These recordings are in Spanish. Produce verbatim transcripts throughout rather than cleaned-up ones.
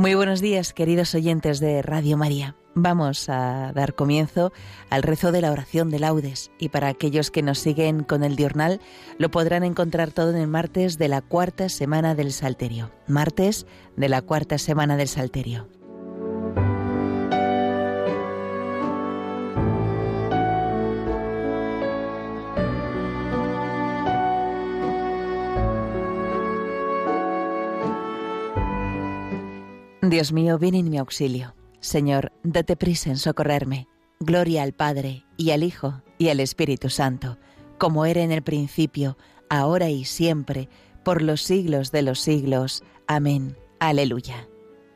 Muy buenos días, queridos oyentes de Radio María. Vamos a dar comienzo al rezo de la oración de laudes, y para aquellos que nos siguen con el diurnal lo podrán encontrar todo en el martes de la cuarta semana del Salterio. Martes de la cuarta semana del Salterio. Dios mío, ven en mi auxilio. Señor, date prisa en socorrerme. Gloria al Padre, y al Hijo, y al Espíritu Santo, como era en el principio, ahora y siempre, por los siglos de los siglos. Amén. Aleluya.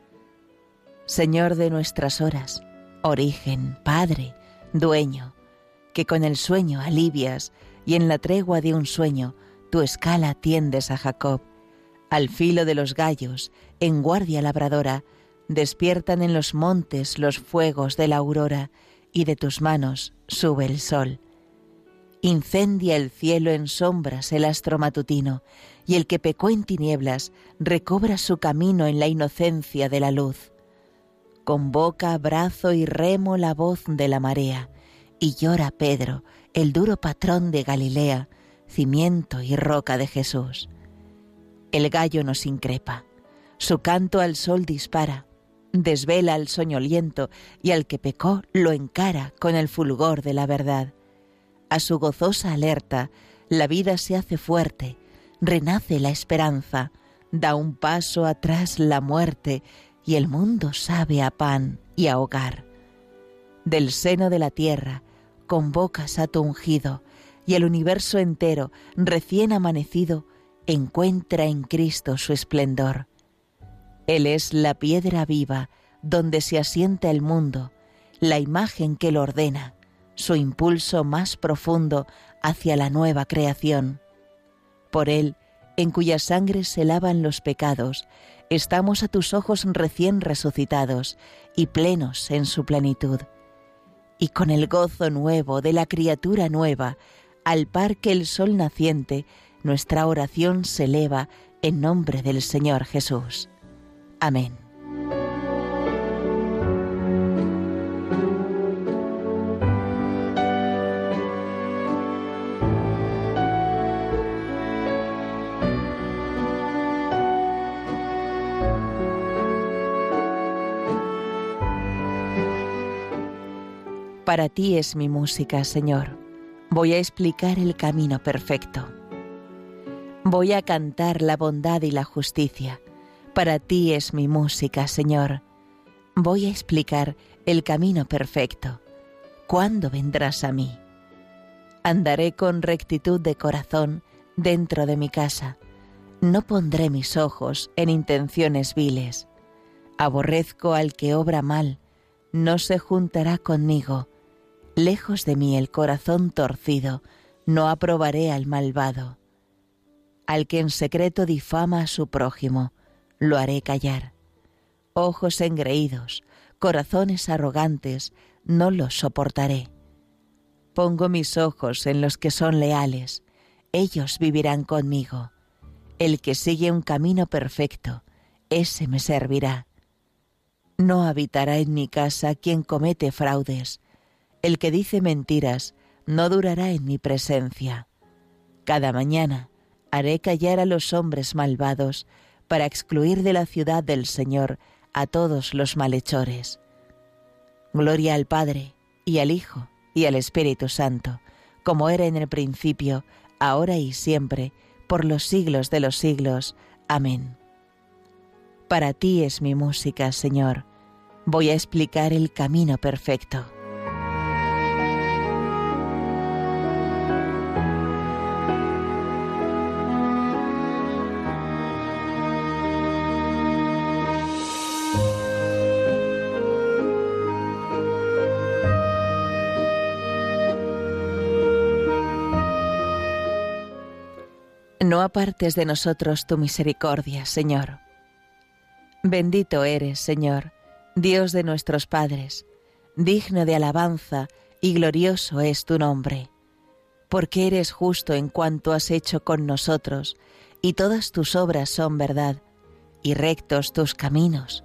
Señor de nuestras horas, origen, Padre, dueño, que con el sueño alivias, y en la tregua de un sueño tu escala tiendes a Jacob. Al filo de los gallos, en guardia labradora, despiertan en los montes los fuegos de la aurora, y de tus manos sube el sol. Incendia el cielo en sombras el astro matutino, y el que pecó en tinieblas recobra su camino en la inocencia de la luz. Convoca brazo y remo la voz de la marea, y llora Pedro, el duro patrón de Galilea, cimiento y roca de Jesús. El gallo nos increpa, su canto al sol dispara, desvela al soñoliento, y al que pecó lo encara con el fulgor de la verdad. A su gozosa alerta la vida se hace fuerte, renace la esperanza, da un paso atrás la muerte, y el mundo sabe a pan y a hogar. Del seno de la tierra convocas a tu ungido, y el universo entero, recién amanecido, encuentra en Cristo su esplendor. Él es la piedra viva donde se asienta el mundo, la imagen que lo ordena, su impulso más profundo hacia la nueva creación. Por Él, en cuya sangre se lavan los pecados, estamos a tus ojos recién resucitados y plenos en su plenitud. Y con el gozo nuevo de la criatura nueva, al par que el sol naciente, nuestra oración se eleva en nombre del Señor Jesús. Amén. Para ti es mi música, Señor. Voy a explicar el camino perfecto. Voy a cantar la bondad y la justicia. Para ti es mi música, Señor. Voy a explicar el camino perfecto. ¿Cuándo vendrás a mí? Andaré con rectitud de corazón dentro de mi casa. No pondré mis ojos en intenciones viles. Aborrezco al que obra mal. No se juntará conmigo. Lejos de mí el corazón torcido. No aprobaré al malvado. Al que en secreto difama a su prójimo, lo haré callar. Ojos engreídos, corazones arrogantes, no los soportaré. Pongo mis ojos en los que son leales, ellos vivirán conmigo. El que sigue un camino perfecto, ese me servirá. No habitará en mi casa quien comete fraudes. El que dice mentiras no durará en mi presencia. Cada mañana haré callar a los hombres malvados, para excluir de la ciudad del Señor a todos los malhechores. Gloria al Padre, y al Hijo, y al Espíritu Santo, como era en el principio, ahora y siempre, por los siglos de los siglos. Amén. Para ti es mi música, Señor. Voy a explicar el camino perfecto. No apartes de nosotros tu misericordia, Señor. Bendito eres, Señor, Dios de nuestros padres, digno de alabanza y glorioso es tu nombre, porque eres justo en cuanto has hecho con nosotros, y todas tus obras son verdad, y rectos tus caminos.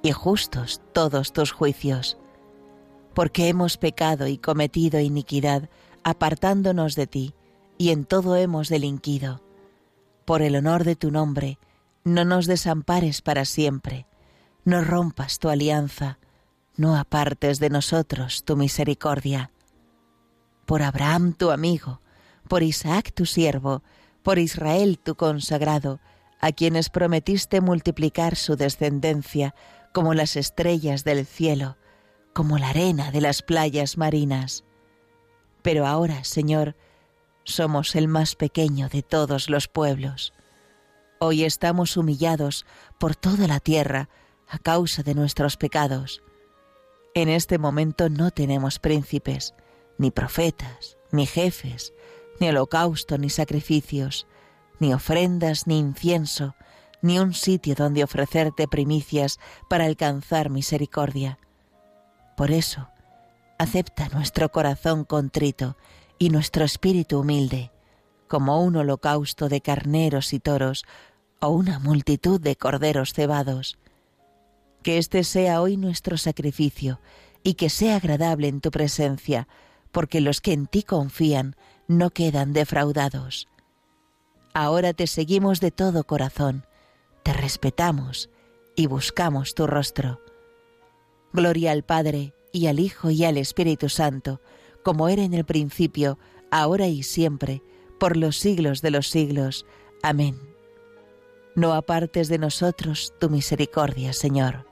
y justos todos tus juicios. Porque hemos pecado y cometido iniquidad, apartándonos de ti, y en todo hemos delinquido. Por el honor de tu nombre, no nos desampares para siempre, no rompas tu alianza, no apartes de nosotros tu misericordia. Por Abraham tu amigo, por Isaac tu siervo, por Israel tu consagrado, a quienes prometiste multiplicar su descendencia como las estrellas del cielo, como la arena de las playas marinas. Pero ahora, Señor, somos el más pequeño de todos los pueblos. Hoy estamos humillados por toda la tierra a causa de nuestros pecados. En este momento no tenemos príncipes, ni profetas, ni jefes, ni holocausto, ni sacrificios, ni ofrendas, ni incienso, ni un sitio donde ofrecerte primicias para alcanzar misericordia. Por eso, acepta nuestro corazón contrito y nuestro espíritu humilde, como un holocausto de carneros y toros o una multitud de corderos cebados. Que este sea hoy nuestro sacrificio y que sea agradable en tu presencia, porque los que en ti confían no quedan defraudados. Ahora te seguimos de todo corazón, te respetamos y buscamos tu rostro. Gloria al Padre, y al Hijo, y al Espíritu Santo, como era en el principio, ahora y siempre, por los siglos de los siglos. Amén. No apartes de nosotros tu misericordia, Señor.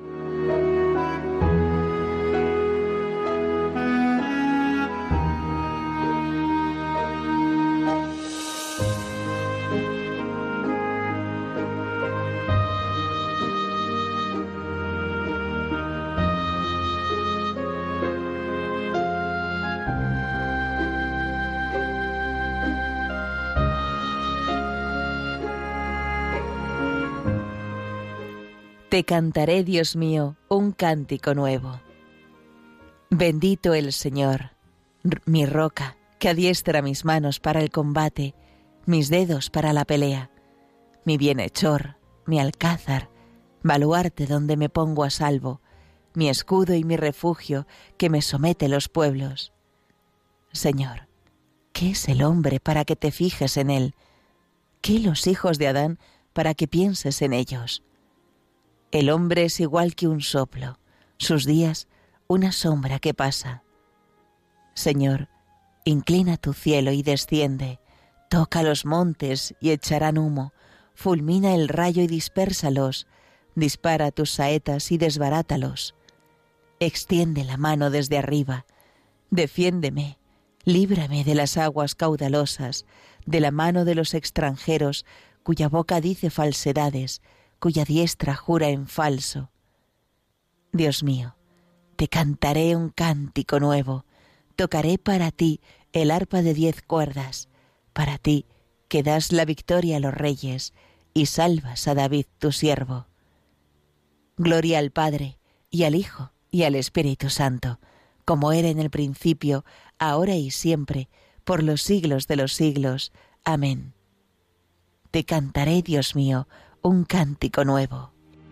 Te cantaré, Dios mío, un cántico nuevo. Bendito el Señor, mi roca, que adiestra mis manos para el combate, mis dedos para la pelea, mi bienhechor, mi alcázar, baluarte donde me pongo a salvo, mi escudo y mi refugio que me somete los pueblos. Señor, ¿qué es el hombre para que te fijes en él? ¿Qué los hijos de Adán para que pienses en ellos? El hombre es igual que un soplo, sus días una sombra que pasa. Señor, inclina tu cielo y desciende, toca los montes y echarán humo, fulmina el rayo y dispérsalos, dispara tus saetas y desbarátalos. Extiende la mano desde arriba, defiéndeme, líbrame de las aguas caudalosas, de la mano de los extranjeros, cuya boca dice falsedades, cuya diestra jura en falso. Dios mío, te cantaré un cántico nuevo, tocaré para ti el arpa de diez cuerdas, para ti que das la victoria a los reyes y salvas a David tu siervo. Gloria al Padre, y al Hijo, y al Espíritu Santo, como era en el principio, ahora y siempre, por los siglos de los siglos. Amén. Te cantaré, Dios mío, un cántico nuevo.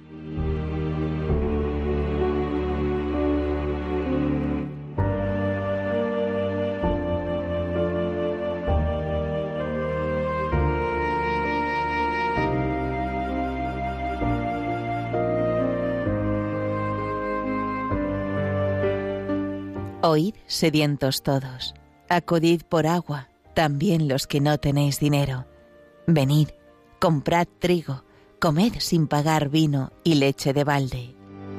Oíd, sedientos todos, acudid por agua, también los que no tenéis dinero. Venid, comprad trigo, comed sin pagar vino y leche de balde.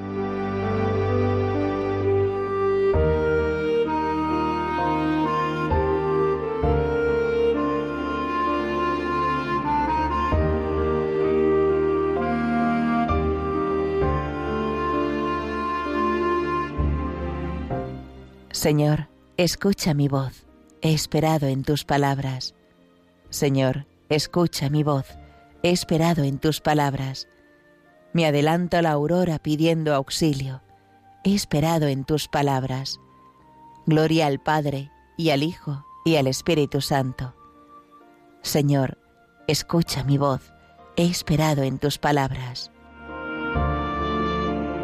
Señor, escucha mi voz, he esperado en tus palabras. Señor, escucha mi voz, he esperado en tus palabras. Me adelanto a la aurora pidiendo auxilio. He esperado en tus palabras. Gloria al Padre, y al Hijo, y al Espíritu Santo. Señor, escucha mi voz. He esperado en tus palabras.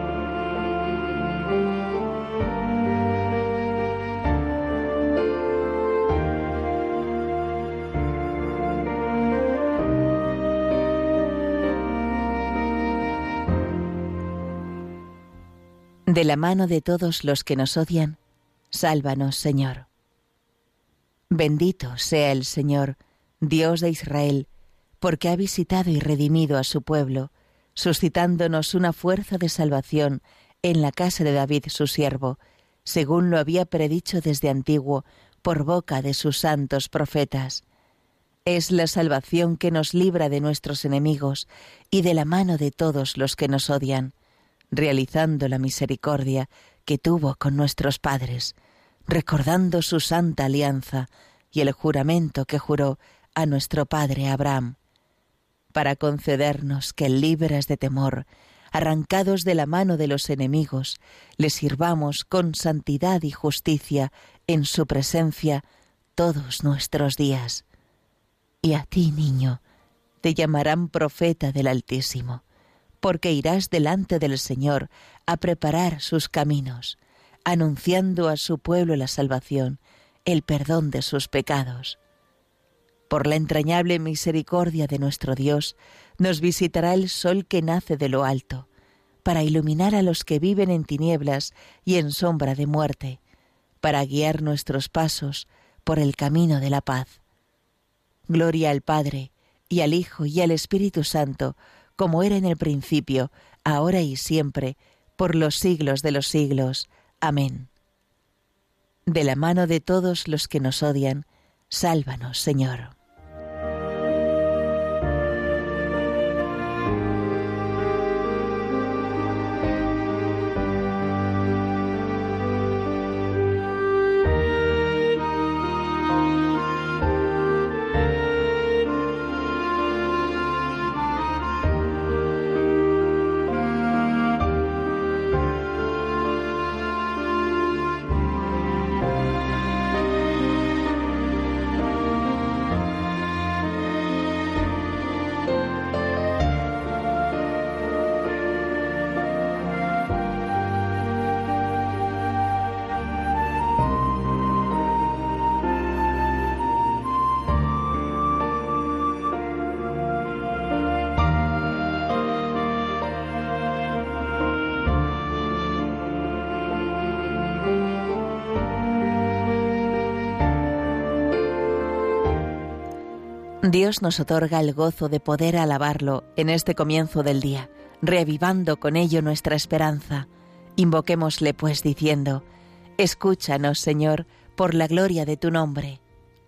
De la mano de todos los que nos odian, sálvanos, Señor. Bendito sea el Señor, Dios de Israel, porque ha visitado y redimido a su pueblo, suscitándonos una fuerza de salvación en la casa de David su siervo, según lo había predicho desde antiguo por boca de sus santos profetas. Es la salvación que nos libra de nuestros enemigos y de la mano de todos los que nos odian, realizando la misericordia que tuvo con nuestros padres, recordando su santa alianza y el juramento que juró a nuestro padre Abraham, para concedernos que, libres de temor, arrancados de la mano de los enemigos, le sirvamos con santidad y justicia en su presencia todos nuestros días. Y a ti, niño, te llamarán profeta del Altísimo, porque irás delante del Señor a preparar sus caminos, anunciando a su pueblo la salvación, el perdón de sus pecados. Por la entrañable misericordia de nuestro Dios, nos visitará el sol que nace de lo alto, para iluminar a los que viven en tinieblas y en sombra de muerte, para guiar nuestros pasos por el camino de la paz. Gloria al Padre, y al Hijo, y al Espíritu Santo, como era en el principio, ahora y siempre, por los siglos de los siglos. Amén. De la mano de todos los que nos odian, sálvanos, Señor. Dios nos otorga el gozo de poder alabarlo en este comienzo del día, reavivando con ello nuestra esperanza. Invoquémosle pues diciendo: escúchanos, Señor, por la gloria de tu nombre.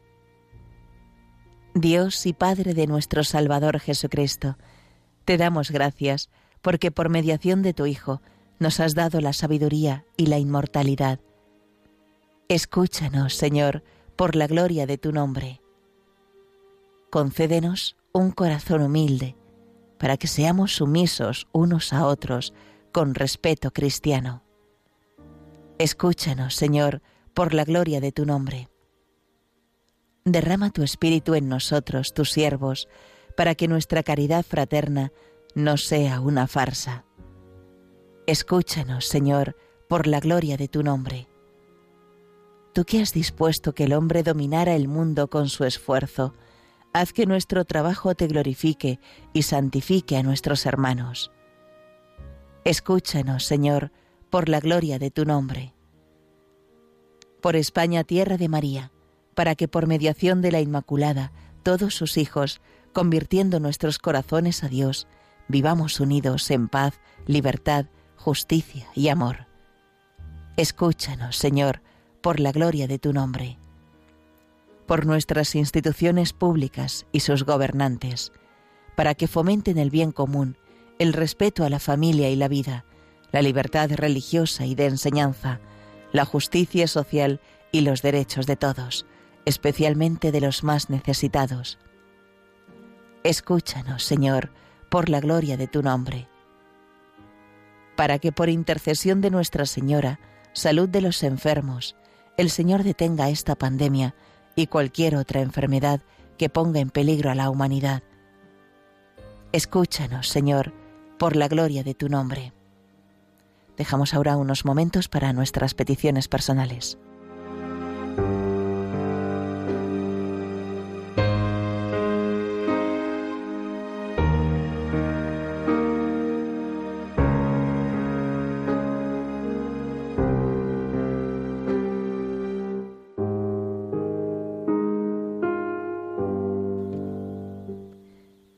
Dios y Padre de nuestro Salvador Jesucristo, te damos gracias porque por mediación de tu Hijo nos has dado la sabiduría y la inmortalidad. Escúchanos, Señor, por la gloria de tu nombre. Concédenos un corazón humilde, para que seamos sumisos unos a otros con respeto cristiano. Escúchanos, Señor, por la gloria de tu nombre. Derrama tu Espíritu en nosotros, tus siervos, para que nuestra caridad fraterna no sea una farsa. Escúchanos, Señor, por la gloria de tu nombre. Tú que has dispuesto que el hombre dominara el mundo con su esfuerzo, haz que nuestro trabajo te glorifique y santifique a nuestros hermanos. Escúchanos, Señor, por la gloria de tu nombre. Por España, tierra de María, para que por mediación de la Inmaculada, todos sus hijos, convirtiendo nuestros corazones a Dios, vivamos unidos en paz, libertad, justicia y amor. Escúchanos, Señor, por la gloria de tu nombre. Por nuestras instituciones públicas y sus gobernantes, para que fomenten el bien común, el respeto a la familia y la vida, la libertad religiosa y de enseñanza, la justicia social y los derechos de todos, especialmente de los más necesitados. Escúchanos, Señor, por la gloria de tu nombre. Para que por intercesión de Nuestra Señora, salud de los enfermos, el Señor detenga esta pandemia y cualquier otra enfermedad que ponga en peligro a la humanidad. Escúchanos, Señor, por la gloria de tu nombre. Dejamos ahora unos momentos para nuestras peticiones personales.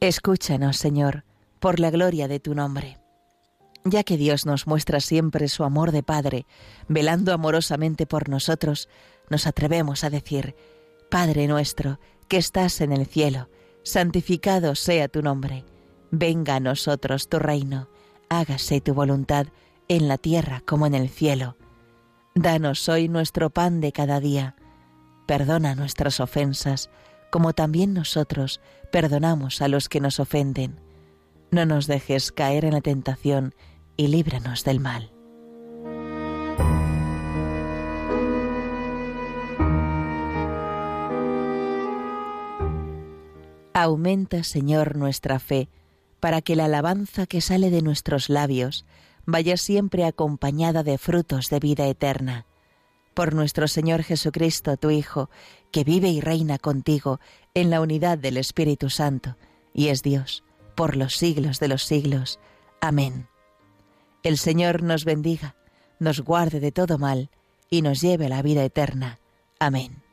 Escúchanos, Señor, por la gloria de tu nombre. Ya que Dios nos muestra siempre su amor de Padre, velando amorosamente por nosotros, nos atrevemos a decir: Padre nuestro, que estás en el cielo, santificado sea tu nombre. Venga a nosotros tu reino, hágase tu voluntad en la tierra como en el cielo. Danos hoy nuestro pan de cada día. Perdona nuestras ofensas, como también nosotros perdonamos a los que nos ofenden. No nos dejes caer en la tentación y líbranos del mal. Aumenta, Señor, nuestra fe, para que la alabanza que sale de nuestros labios vaya siempre acompañada de frutos de vida eterna. Por nuestro Señor Jesucristo, tu Hijo, que vive y reina contigo en la unidad del Espíritu Santo, y es Dios, por los siglos de los siglos. Amén. El Señor nos bendiga, nos guarde de todo mal, y nos lleve a la vida eterna. Amén.